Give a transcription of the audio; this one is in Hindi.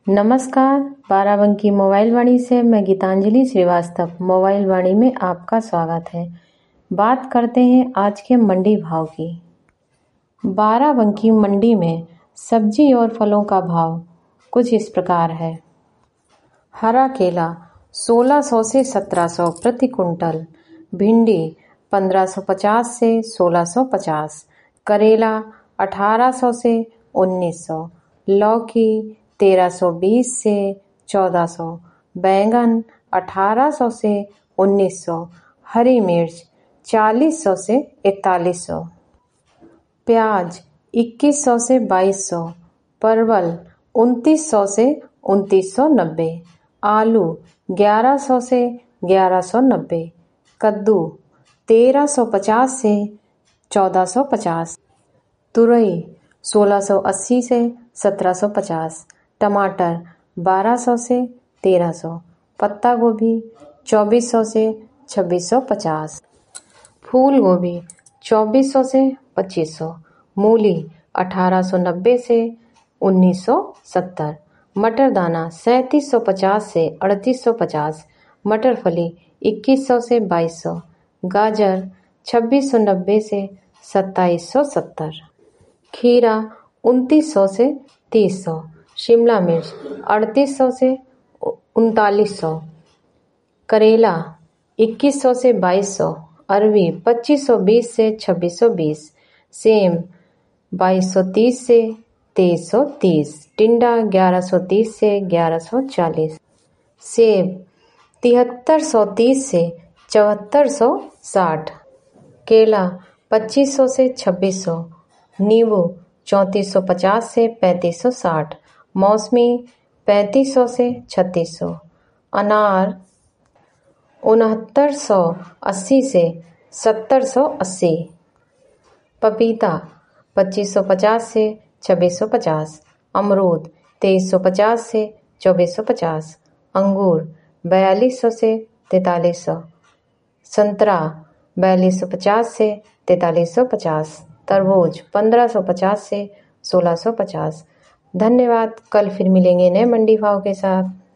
नमस्कार, बाराबंकी मोबाइल वाणी से मैं गीतांजलि श्रीवास्तव। मोबाइल वाणी में आपका स्वागत है। बात करते हैं आज के मंडी भाव की। बाराबंकी मंडी में सब्जी और फलों का भाव कुछ इस प्रकार है। हरा केला 1600 से 1700 प्रति कुंटल, भिंडी 1550 से 1650, करेला 1800 से 1900, लौकी 1320 से 1400, बैंगन 1800 से 1900, हरी मिर्च 4000 से 4100, प्याज 2100 से 2200, परवल 2900 से 2990, आलू 1100 से 1190, कद्दू 1350 से 1450, तुरई 1680 से 1750, टमाटर 1200 से 1300, पत्ता गोभी 2400 से 2650, फूल गोभी 2400 से 2500, मूली 1890 से 1970, मटर दाना 3750 से 3850, मटर फली 2100 से 2200, गाजर 2690 से 2770, खीरा 2900 से 3000, शिमला मिर्च 3800 से 3900, करेला 2100 से 2200, अरबी 2520 से 2620, सेम 2230 से 2330, टिंडा 1130 से 1140, सेब 7330 से 7460, केला 2500 से 2600, नींबू 3450 से 3560, मौसमी 3500 से 3600, अनार 6980 से 7080, पपीता 2550 से 2650, अमरूद 2350 से 2450, अंगूर 4200 से 4300, संतरा 4250 से 4350, तरबूज 1550 से 1650। धन्यवाद। कल फिर मिलेंगे नए मंडी भाव के साथ।